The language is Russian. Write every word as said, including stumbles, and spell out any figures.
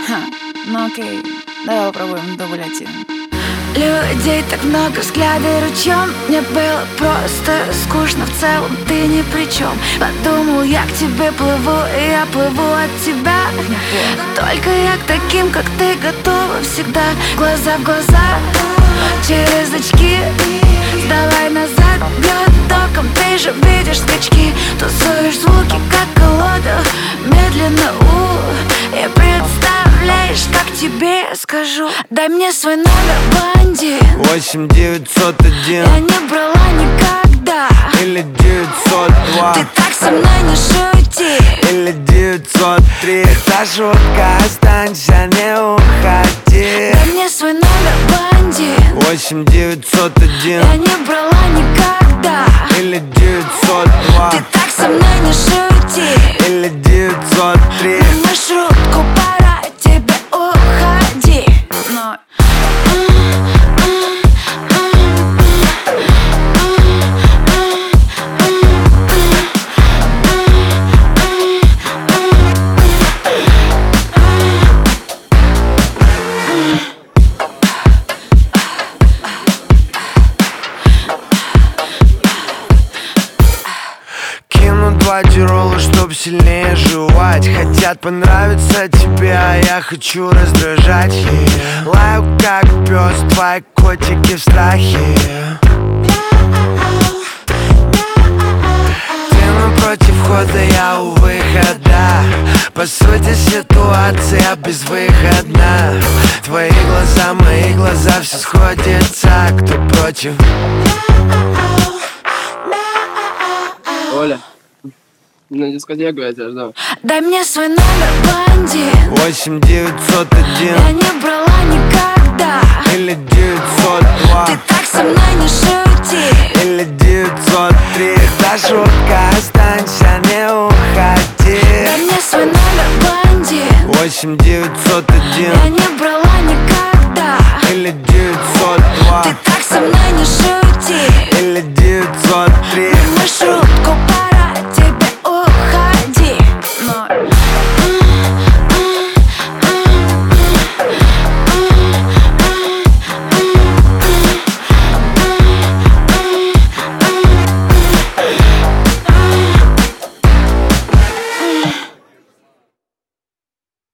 Ха, ну окей, давай попробуем дубль один. Людей так много, взгляды ручьем. Мне было просто скучно, в целом ты ни при чем. Подумал, я к тебе плыву, и я плыву от тебя. Только я к таким, как ты, готова всегда. Глаза в глаза, через очки. Сдавай назад, бьет током, ты же видишь скачки. Тусуешь звуки, как колода, медленно, у и представляешь, как тебе скажу. Дай мне свой номер, блондин. Восемь девятьсот один. Я не брала никогда. Или девятьсот два. Ты так со мной не шути. Или девятьсот три. Это шутка, останься, не уходи. Дай мне свой номер, блондин. Восемь девятьсот один. Я не брала никогда. Или девятьсот два. Ты так со мной не шути. Или девятьсот три. На маршрутку, пора тебе уходи. Но Два тирола, чтоб сильнее жевать. Хотят понравиться тебе, а я хочу раздражать. yeah. Лаю как пес, твои котики в страхе. Ты напротив входа, я у выхода. По сути ситуация безвыходна. Твои глаза, мои глаза, все сходится. Кто против? Оля, на дискотеку я тебя ждал. Дай мне свой номер, блондин. Восемь девятьсот один. Я не брала никогда. Или девятьсот два. Ты так со мной не шути. Или девятьсот три. Это шутка.